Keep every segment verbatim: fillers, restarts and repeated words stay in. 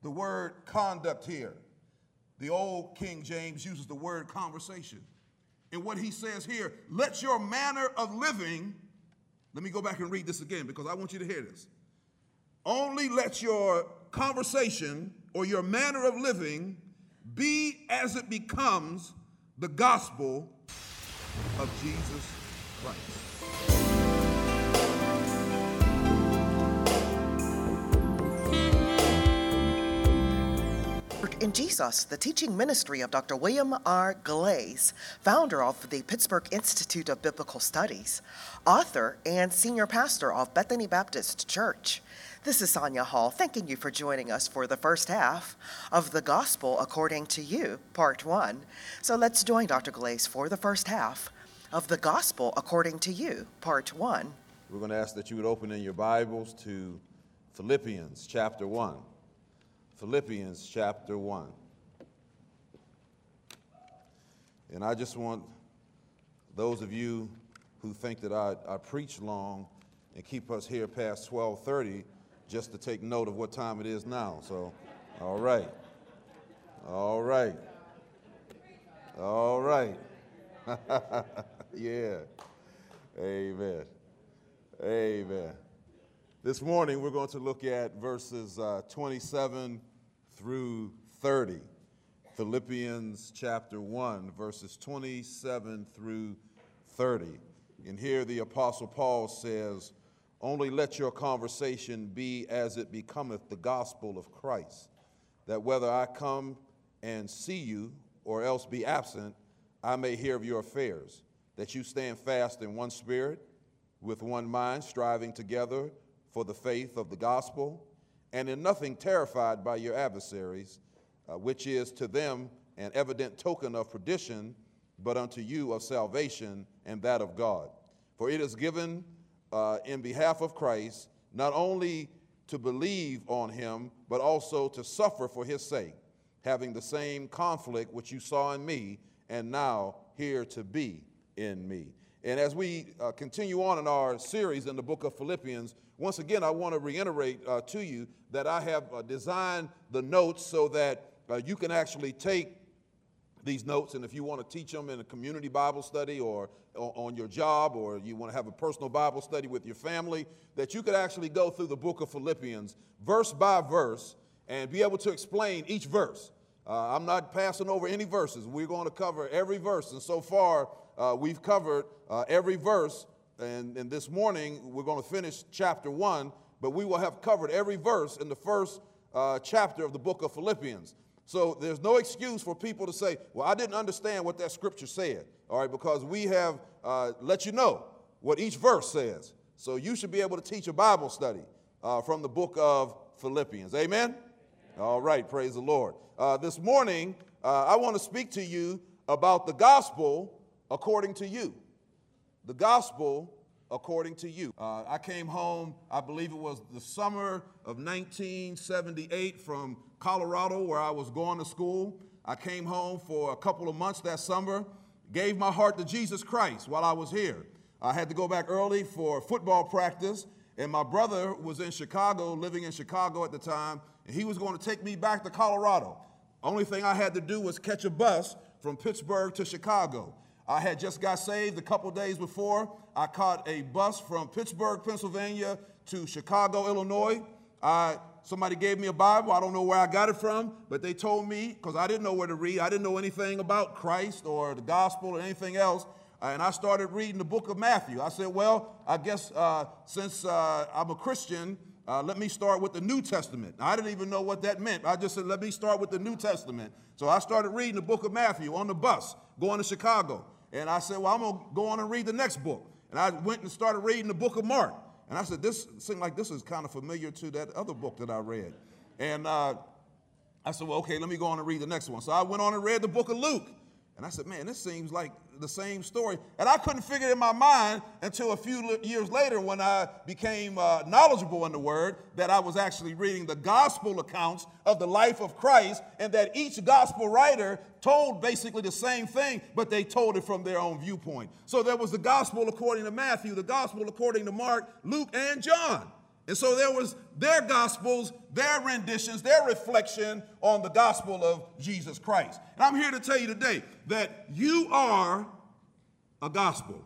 the word conduct here. The old King James uses the word conversation. And what he says here, let your manner of living, let me go back and read this again because I want you to hear this. Only let your conversation or your manner of living be as it becomes the gospel of Jesus Christ. In Jesus, the teaching ministry of Doctor William R. Glaze, founder of the Pittsburgh Institute of Biblical Studies, author and senior pastor of Bethany Baptist Church. This is Sonia Hall, thanking you for joining us for the first half of The Gospel According to You, Part one. So let's join Doctor Glaze for the first half of The Gospel According to You, Part one. We're going to ask that you would open in your Bibles to Philippians chapter one. Philippians chapter one. And I just want those of you who think that I, I preach long and keep us here past twelve thirty just to take note of what time it is now. So, all right. All right. All right. Yeah. Amen. Amen. This morning we're going to look at verses uh, twenty-seven through thirty. Philippians chapter one, verses twenty-seven through thirty. And here the Apostle Paul says, only let your conversation be as it becometh the gospel of Christ, that whether I come and see you or else be absent, I may hear of your affairs, that you stand fast in one spirit, with one mind, striving together for the faith of the gospel, and in nothing terrified by your adversaries, uh, which is to them an evident token of perdition, but unto you of salvation and that of God. For it is given uh, in behalf of Christ, not only to believe on him, but also to suffer for his sake, having the same conflict which you saw in me, and now here to be in me. And as we uh, continue on in our series in the book of Philippians, once again, I want to reiterate uh, to you that I have uh, designed the notes so that uh, you can actually take these notes, and if you want to teach them in a community Bible study or, or on your job, or you want to have a personal Bible study with your family, that you could actually go through the book of Philippians verse by verse and be able to explain each verse. Uh, I'm not passing over any verses. We're going to cover every verse, and so far uh, we've covered uh, every verse. And, and this morning, we're going to finish chapter one, but we will have covered every verse in the first uh, chapter of the book of Philippians. So there's no excuse for people to say, well, I didn't understand what that scripture said, all right, because we have uh, let you know what each verse says. So you should be able to teach a Bible study uh, from the book of Philippians. Amen? All right, praise the Lord. Uh, this morning, uh, I want to speak to you about the gospel according to you. The gospel according to you. Uh, I came home, I believe it was the summer of nineteen seventy-eight from Colorado, where I was going to school. I came home for a couple of months that summer, gave my heart to Jesus Christ while I was here. I had to go back early for football practice, and my brother was in Chicago, living in Chicago at the time, and he was going to take me back to Colorado. Only thing I had to do was catch a bus from Pittsburgh to Chicago. I had just got saved a couple days before. I caught a bus from Pittsburgh, Pennsylvania to Chicago, Illinois. I, somebody gave me a Bible. I don't know where I got it from, but they told me, because I didn't know where to read. I didn't know anything about Christ or the gospel or anything else. And I started reading the book of Matthew. I said, well, I guess uh, since uh, I'm a Christian, uh, let me start with the New Testament. I didn't even know what that meant. I just said, let me start with the New Testament. So I started reading the book of Matthew on the bus going to Chicago. And I said, well, I'm going to go on and read the next book. And I went and started reading the book of Mark. And I said, this seemed like this is kind of familiar to that other book that I read. And uh, I said, well, okay, let me go on and read the next one. So I went on and read the book of Luke. And I said, man, this seems like the same story. And I couldn't figure it in my mind until a few years later when I became uh, knowledgeable in the Word, that I was actually reading the gospel accounts of the life of Christ, and that each gospel writer told basically the same thing, but they told it from their own viewpoint. So there was the gospel according to Matthew, the gospel according to Mark, Luke, and John. And so there was their gospels, their renditions, their reflection on the gospel of Jesus Christ. And I'm here to tell you today that you are a gospel.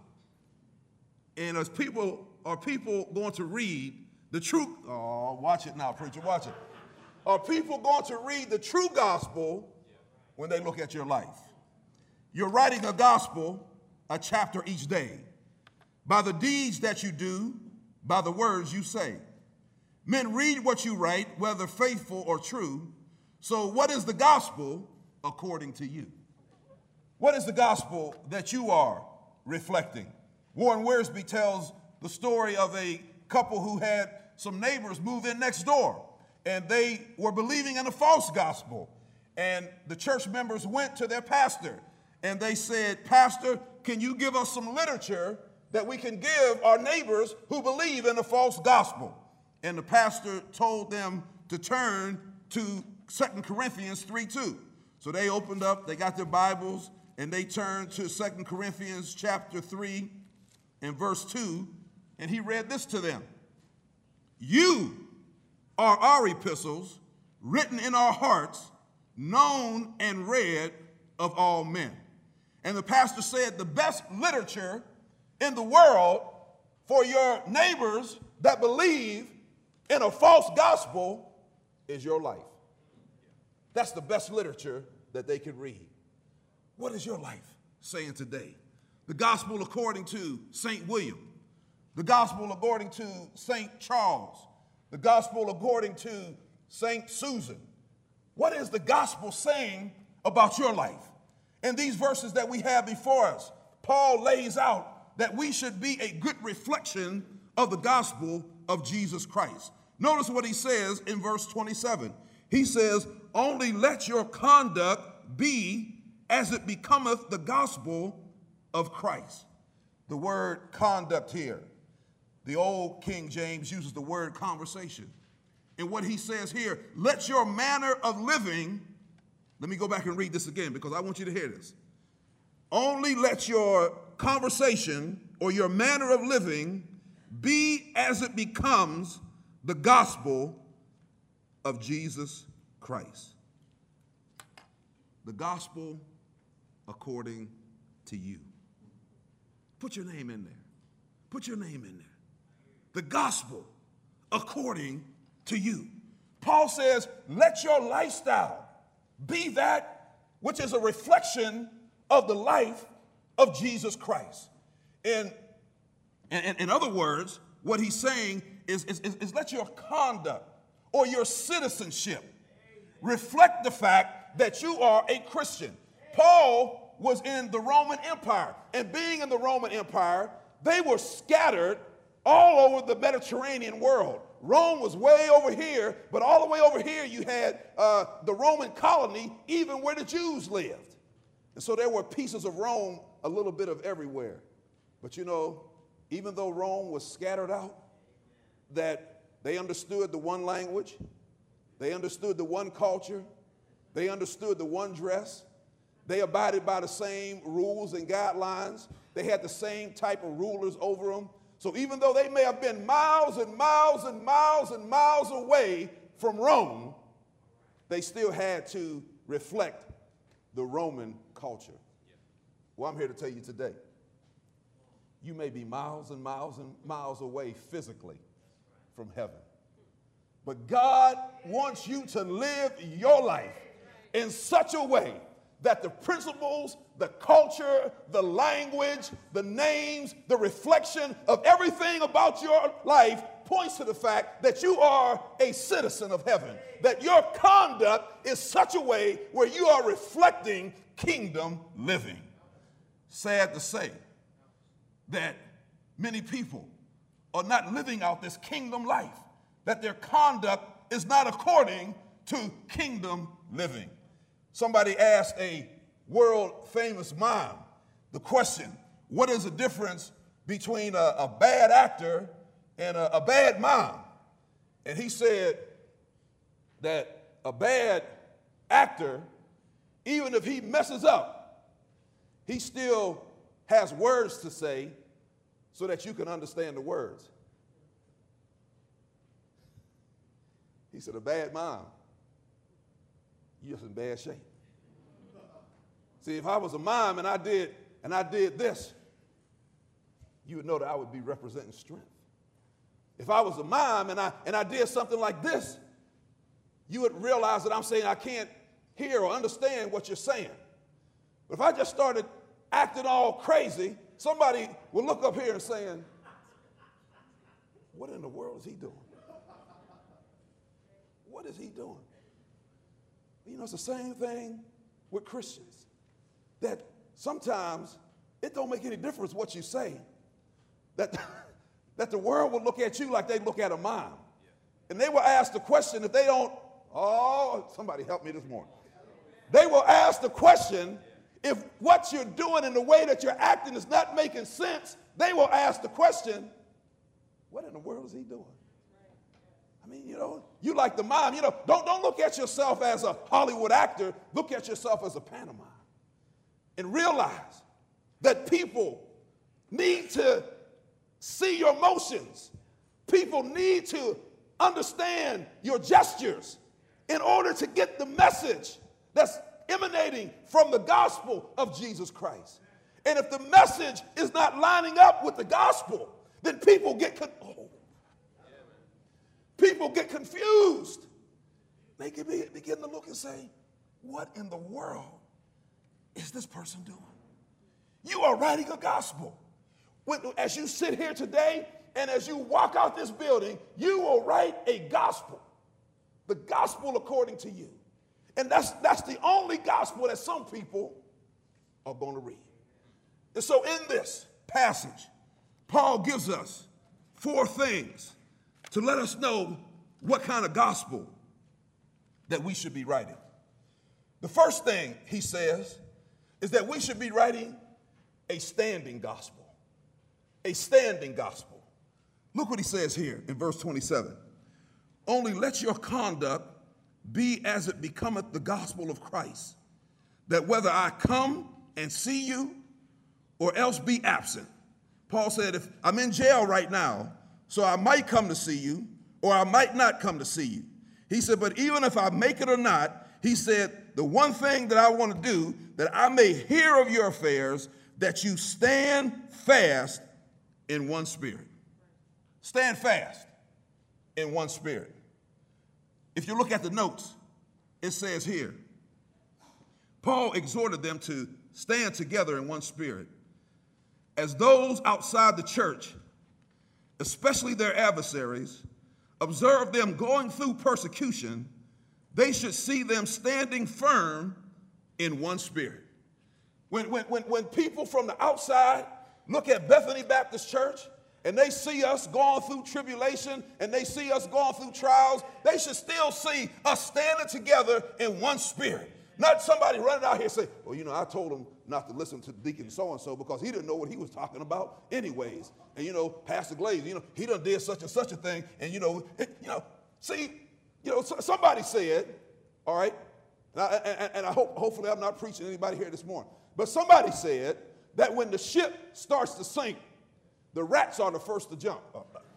And as people are people going to read the true, oh, watch it now, preacher, watch it. Are people going to read the true gospel when they look at your life? You're writing a gospel, a chapter each day, by the deeds that you do, by the words you say. Men read what you write, whether faithful or true. So what is the gospel according to you? What is the gospel that you are reflecting? Warren Wiersbe tells the story of a couple who had some neighbors move in next door, and they were believing in a false gospel. And the church members went to their pastor, and they said, "Pastor, can you give us some literature that we can give our neighbors who believe in a false gospel?" And the pastor told them to turn to Second Corinthians three two. So they opened up, they got their Bibles, and they turned to Second Corinthians chapter three and verse two, and he read this to them. "You are our epistles, written in our hearts, known and read of all men." And the pastor said the best literature in the world for your neighbors that believe in a false gospel is your life. That's the best literature that they could read. What is your life saying today? The gospel according to Saint William, the gospel according to Saint Charles, the gospel according to Saint Susan. What is the gospel saying about your life? In these verses that we have before us, Paul lays out that we should be a good reflection of the gospel of Jesus Christ. Notice what he says in verse twenty-seven. He says, "Only let your conduct be as it becometh the gospel of Christ." The word conduct here, the old King James uses the word conversation. And what he says here, let your manner of living, let me go back and read this again because I want you to hear this. Only let your conversation or your manner of living be as it becomes the gospel of Jesus Christ. The gospel according to you. Put your name in there. Put your name in there. The gospel according to you. Paul says, let your lifestyle be that which is a reflection of the life of Jesus Christ. In, in, in other words, what he's saying is, is, is, is let your conduct or your citizenship reflect the fact that you are a Christian. Paul was in the Roman Empire, and being in the Roman Empire, they were scattered all over the Mediterranean world. Rome was way over here, but all the way over here you had uh, the Roman colony, even where the Jews lived. And so there were pieces of Rome, a little bit of everywhere. But you know, even though Rome was scattered out, that they understood the one language, they understood the one culture, they understood the one dress, they abided by the same rules and guidelines, they had the same type of rulers over them. So even though they may have been miles and miles and miles and miles away from Rome, they still had to reflect the Roman culture. Well, I'm here to tell you today, you may be miles and miles and miles away physically from heaven, but God wants you to live your life in such a way that the principles, the culture, the language, the names, the reflection of everything about your life points to the fact that you are a citizen of heaven, that your conduct is such a way where you are reflecting kingdom living. Sad to say that many people are not living out this kingdom life, that their conduct is not according to kingdom living. Somebody asked a world-famous mime the question, what is the difference between a, a bad actor and a, a bad mime? And he said that a bad actor, even if he messes up, he still has words to say so that you can understand the words. He said, a bad mom, you're just in bad shape. See, if I was a mom and I did and I did this, you would know that I would be representing strength. If I was a mom and I and I did something like this, you would realize that I'm saying I can't hear or understand what you're saying. But if I just started acting all crazy, somebody would look up here and saying, what in the world is he doing? What is he doing? You know, it's the same thing with Christians. That sometimes it don't make any difference what you say. That, that the world will look at you like they look at a mom. And they will ask the question if they don't, oh, somebody help me this morning. They will ask the question if what you're doing and the way that you're acting is not making sense. They will ask the question, what in the world is he doing? I mean, you know, you like the mom, you know, don't, don't look at yourself as a Hollywood actor. Look at yourself as a pantomime. And realize that people need to see your motions. People need to understand your gestures in order to get the message that's emanating from the gospel of Jesus Christ. And if the message is not lining up with the gospel, then people get con- oh, people get confused. They can be, begin to look and say, what in the world is this person doing? You are writing a gospel. When, as you sit here today and as you walk out this building, you will write a gospel. The gospel according to you. And that's, that's the only gospel that some people are going to read. And so in this passage, Paul gives us four things to let us know what kind of gospel that we should be writing. The first thing he says is that we should be writing a standing gospel. A standing gospel. Look what he says here in verse twenty-seven. Only let your conduct be as it becometh the gospel of Christ, that whether I come and see you or else be absent. Paul said, if I'm in jail right now, so I might come to see you or I might not come to see you. He said, but even if I make it or not, he said, the one thing that I want to do, that I may hear of your affairs, that you stand fast in one spirit. Stand fast in one spirit. If you look at the notes, it says here, Paul exhorted them to stand together in one spirit. As those outside the church, especially their adversaries, observe them going through persecution, they should see them standing firm in one spirit. When, when, when, when people from the outside look at Bethany Baptist Church and they see us going through tribulation and they see us going through trials, they should still see us standing together in one spirit. Not somebody running out here saying, well, you know, I told him not to listen to Deacon so-and-so because he didn't know what he was talking about anyways. And, you know, Pastor Glaze, you know, he done did such and such a thing. And, you know, it, you know, see, you know, somebody said, all right, and I, and, and I hope, hopefully I'm not preaching to anybody here this morning, but somebody said that when the ship starts to sink, the rats are the first to jump.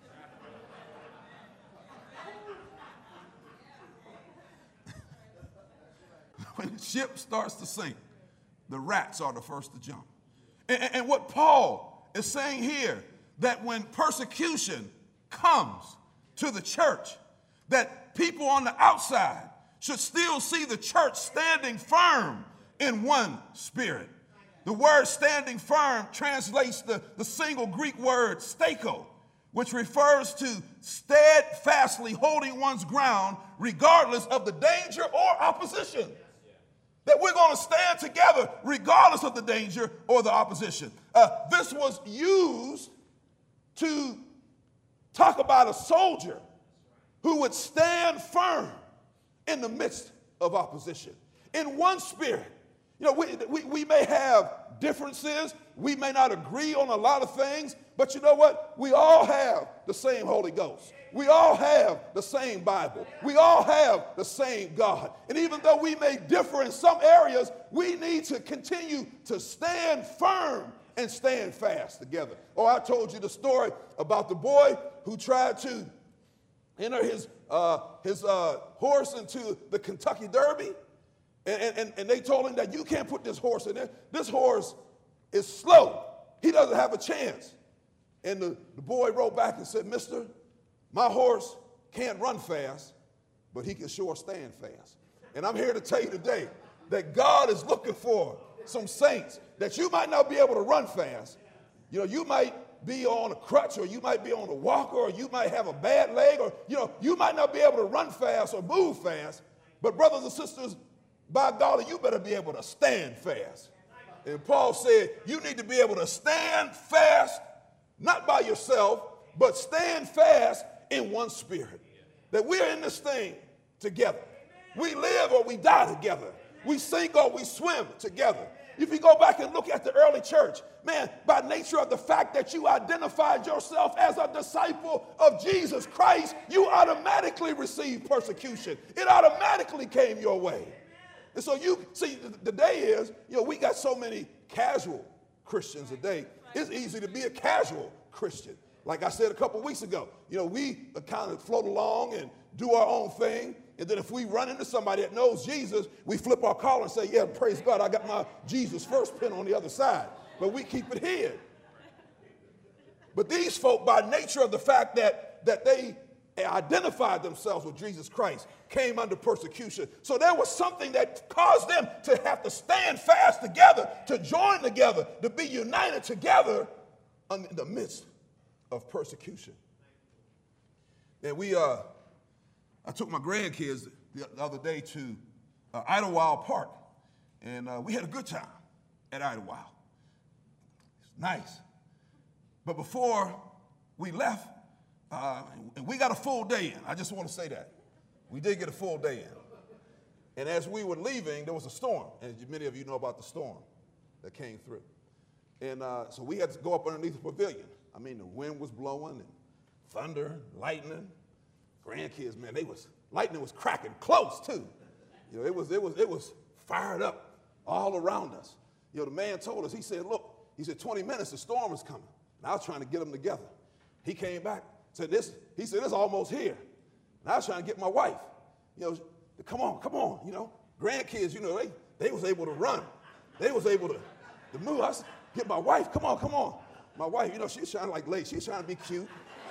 When the ship starts to sink, the rats are the first to jump. And, and, and what Paul is saying here, that when persecution comes to the church, that people on the outside should still see the church standing firm in one spirit. The word standing firm translates the, the single Greek word stako, which refers to steadfastly holding one's ground regardless of the danger or opposition. That we're going to stand together regardless of the danger or the opposition. Uh, this was used to talk about a soldier who would stand firm in the midst of opposition. In one spirit. You know, we, we, we may have differences. We may not agree on a lot of things. But you know what? We all have the same Holy Ghost. We all have the same Bible. We all have the same God. And even though we may differ in some areas, we need to continue to stand firm and stand fast together. Oh, I told you the story about the boy who tried to enter his, uh, his uh, horse into the Kentucky Derby. And, and, and they told him that you can't put this horse in there. This horse is slow. He doesn't have a chance. And the, the boy wrote back and said, mister, my horse can't run fast, but he can sure stand fast. And I'm here to tell you today that God is looking for some saints that you might not be able to run fast. You know, you might be on a crutch, or you might be on a walker, or you might have a bad leg, or, you know, you might not be able to run fast or move fast. But brothers and sisters, by golly, you better be able to stand fast. And Paul said, you need to be able to stand fast, not by yourself, but stand fast in one spirit. That we're in this thing together. We live or we die together. We sink or we swim together. If you go back and look at the early church, man, by nature of the fact that you identified yourself as a disciple of Jesus Christ, you automatically received persecution. It automatically came your way. And so you see, the day is, you know, we got so many casual Christians today. It's easy to be a casual Christian. Like I said a couple weeks ago, you know, we kind of float along and do our own thing. And then if we run into somebody that knows Jesus, we flip our collar and say, yeah, praise God, I got my Jesus first pin on the other side. But we keep it hid. But these folk, by nature of the fact that, that they identified themselves with Jesus Christ, came under persecution. So there was something that caused them to have to stand fast together, to join together, to be united together in the midst of persecution. And we, uh, I took my grandkids the, the other day to uh, Idlewild Park, and uh, we had a good time at Idlewild. It's nice. But before we left, uh, and we got a full day in. I just want to say that. We did get a full day in. And as we were leaving, there was a storm. And many of you know about the storm that came through. And uh, so we had to go up underneath the pavilion. I mean, the wind was blowing and thunder, lightning. Grandkids, man, they was, lightning was cracking close too. You know, it was, it was, it was fired up all around us. You know, the man told us, he said, look, he said, twenty minutes, the storm is coming. And I was trying to get them together. He came back, said this, he said, it's almost here. And I was trying to get my wife, you know, come on, come on, you know. Grandkids, you know, they, they was able to run. They was able to, to move. I said, get my wife, come on, come on. My wife, you know, she's trying to like late. She's trying to be cute.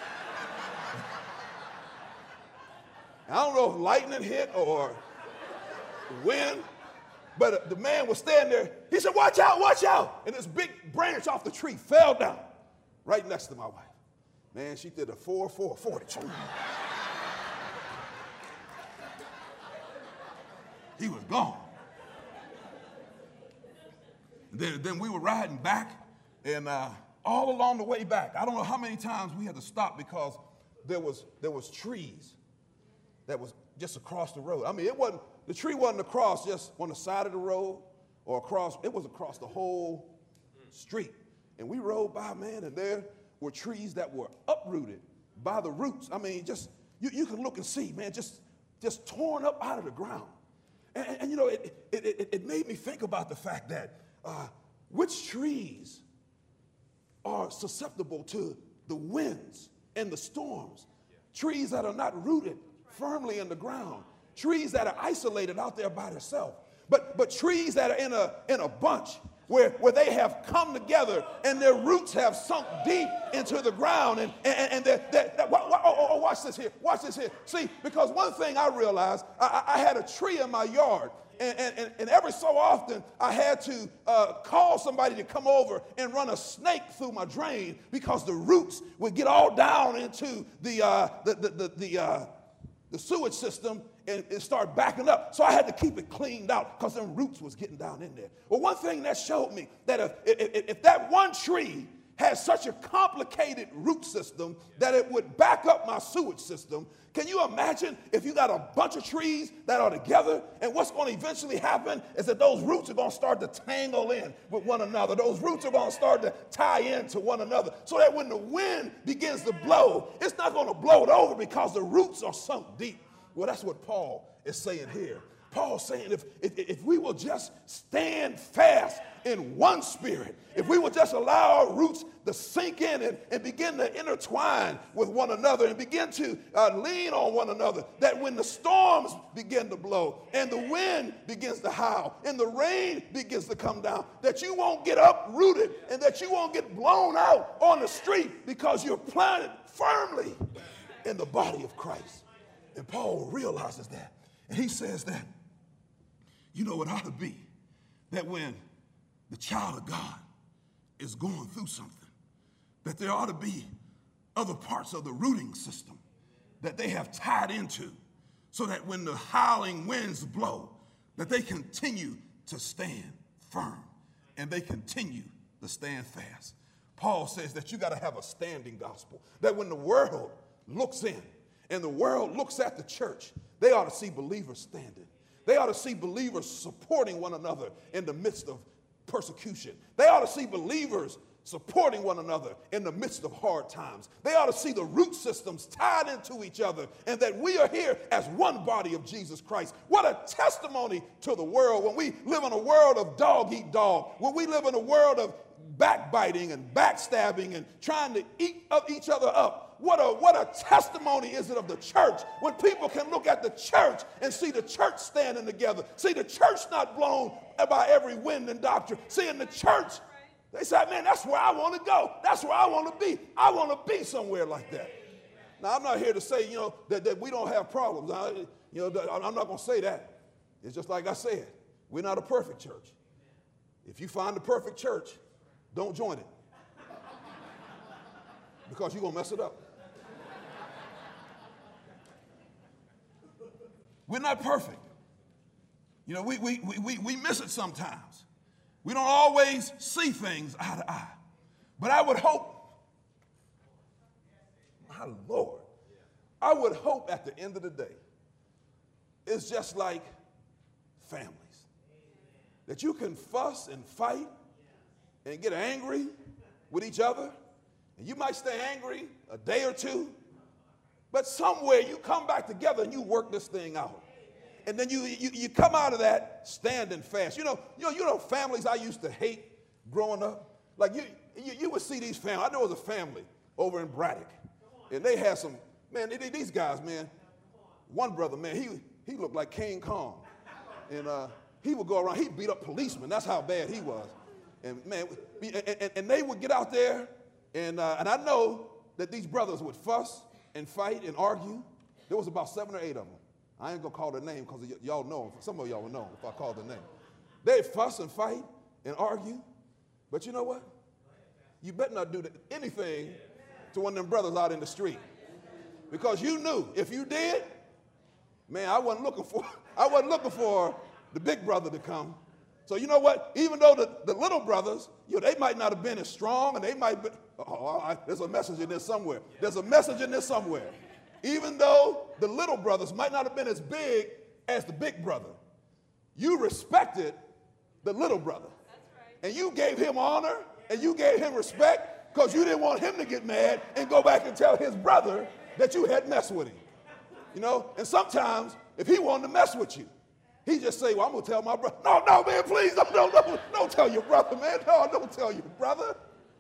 I don't know if lightning hit or wind, but the man was standing there. He said, watch out, watch out. And this big branch off the tree fell down right next to my wife. Man, she did a four four forty. He was gone. And then, then we were riding back, and uh, all along the way back, I don't know how many times we had to stop because there was, there was trees that was just across the road. I mean, it wasn't, the tree wasn't across just on the side of the road or across, it was across the whole street. And we rode by, man, and there were trees that were uprooted by the roots. I mean, just, you, you can look and see, man, just, just torn up out of the ground. And, and, and you know, it, it, it, it made me think about the fact that uh, which trees are susceptible to the winds and the storms? Trees that are not rooted firmly in the ground, trees that are isolated out there by themselves, but but trees that are in a in a bunch where where they have come together and their roots have sunk deep into the ground, and and, and they're, they're, they're, oh, oh, oh, watch this here, watch this here. See, because one thing I realized, I, I had a tree in my yard. And, and, and every so often, I had to uh, call somebody to come over and run a snake through my drain because the roots would get all down into the uh, the the the, the, uh, the sewage system and, and start backing up. So I had to keep it cleaned out because them roots was getting down in there. Well, one thing that showed me that if, if, if that one tree has such a complicated root system that it would back up my sewage system. Can you imagine if you got a bunch of trees that are together, and what's going to eventually happen is that those roots are going to start to tangle in with one another. Those roots are going to start to tie into one another so that when the wind begins to blow, it's not going to blow it over because the roots are sunk deep. Well, that's what Paul is saying here. Paul's saying if, if, if we will just stand fast in one spirit, if we will just allow our roots to sink in and, and begin to intertwine with one another and begin to uh, lean on one another, that when the storms begin to blow and the wind begins to howl and the rain begins to come down, that you won't get uprooted and that you won't get blown out on the street because you're planted firmly in the body of Christ. And Paul realizes that. And he says that, you know, it ought to be that when the child of God is going through something, that there ought to be other parts of the rooting system that they have tied into so that when the howling winds blow, that they continue to stand firm and they continue to stand fast. Paul says that you got to have a standing gospel, that when the world looks in and the world looks at the church, they ought to see believers standing. They ought to see believers supporting one another in the midst of persecution. They ought to see believers supporting one another in the midst of hard times. They ought to see the root systems tied into each other and that we are here as one body of Jesus Christ. What a testimony to the world when we live in a world of dog eat dog, when we live in a world of backbiting and backstabbing and trying to eat up each other up. What a, what a testimony is it of the church when people can look at the church and see the church standing together, see the church not blown by every wind and doctrine, seeing the church. They say, man, that's where I want to go. That's where I want to be. I want to be somewhere like that. Now, I'm not here to say, you know, that, that we don't have problems. I, you know, I'm not going to say that. It's just like I said, we're not a perfect church. If you find the perfect church, don't join it because you're going to mess it up. We're not perfect. You know, we, we, we, we miss it sometimes. We don't always see things eye to eye. But I would hope, my Lord, I would hope at the end of the day, it's just like families. That you can fuss and fight and get angry with each other. And you might stay angry a day or two, but somewhere you come back together and you work this thing out. And then you, you, you come out of that standing fast. You know, you know, you know families I used to hate growing up? Like you, you, you would see these families. I know it was a family over in Braddock. And they had some, man, they, these guys, man, one brother, man, he, he looked like King Kong. And uh, he would go around, he'd beat up policemen. That's how bad he was. And man, and, and, and they would get out there, and, uh, and I know that these brothers would fuss and fight and argue. There was about seven or eight of them. I ain't gonna call their name because y- y'all know them. Some of y'all will know if I call their name. They'd fuss and fight and argue. But you know what? You better not do anything to one of them brothers out in the street. Because you knew if you did, man, I wasn't looking for, I wasn't looking for the big brother to come. So you know what? Even though the, the little brothers, you know, they might not have been as strong, and they might be, oh, I, there's a message in this somewhere. There's a message in this somewhere. Even though the little brothers might not have been as big as the big brother, you respected the little brother. That's right. And you gave him honor, and you gave him respect, because you didn't want him to get mad and go back and tell his brother that you had messed with him. You know, and sometimes if he wanted to mess with you, he just say, well, I'm going to tell my brother. No, no, man, please, don't, don't, don't, don't tell your brother, man. No, don't tell your brother.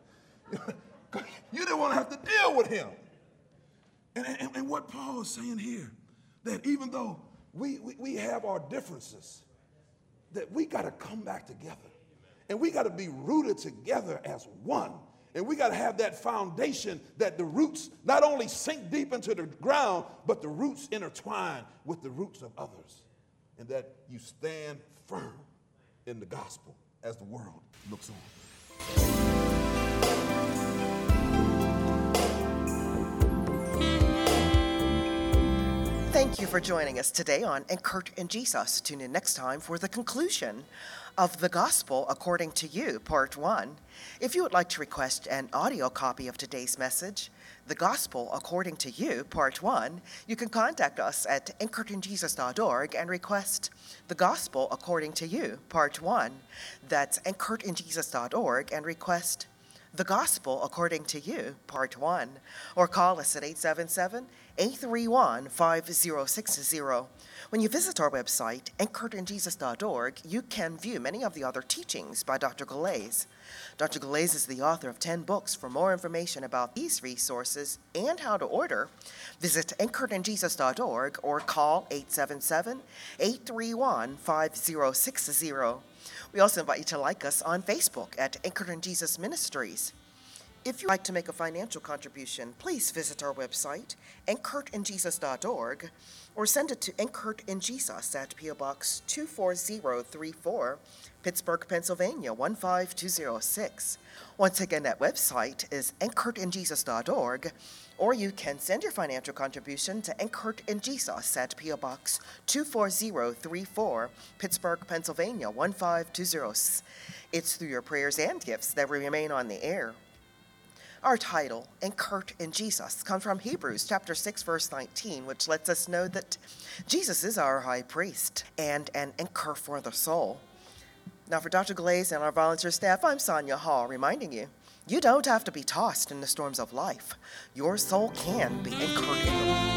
You didn't want to have to deal with him. And, and, and what Paul is saying here, that even though we, we, we have our differences, that we got to come back together. And we got to be rooted together as one. And we got to have that foundation that the roots not only sink deep into the ground, but the roots intertwine with the roots of others. And that you stand firm in the gospel as the world looks on. Thank you for joining us today on Anchored in Jesus. Tune in next time for the conclusion of The Gospel According to You, Part one. If you would like to request an audio copy of today's message, The Gospel According to You, Part one, you can contact us at anchored in jesus dot org and request The Gospel According to You, Part one. That's anchored in jesus dot org and request The Gospel According to You, Part one. Or call us at eight seven seven, eight three one, five zero six zero. When you visit our website, anchored in jesus dot org, you can view many of the other teachings by Doctor Galais. Doctor Galais is the author of ten books. For more information about these resources and how to order, visit anchored in jesus dot org or call eight seven seven, eight three one, five zero six zero. We also invite you to like us on Facebook at Anchored in Jesus Ministries. If you'd like to make a financial contribution, please visit our website, anchored in jesus dot org, or send it to Anchored in Jesus at P O Box two four zero three four, Pittsburgh, Pennsylvania one five two zero six. Once again, that website is anchored in jesus dot org, or you can send your financial contribution to Anchored in Jesus at P O Box two four zero three four, Pittsburgh, Pennsylvania one five two zero six. It's through your prayers and gifts that we remain on the air. Our title, Anchored in Jesus, comes from Hebrews chapter six, verse nineteen, which lets us know that Jesus is our high priest and an anchor for the soul. Now, for Doctor Galais and our volunteer staff, I'm Sonia Hall, reminding you, you don't have to be tossed in the storms of life. Your soul can be anchored in the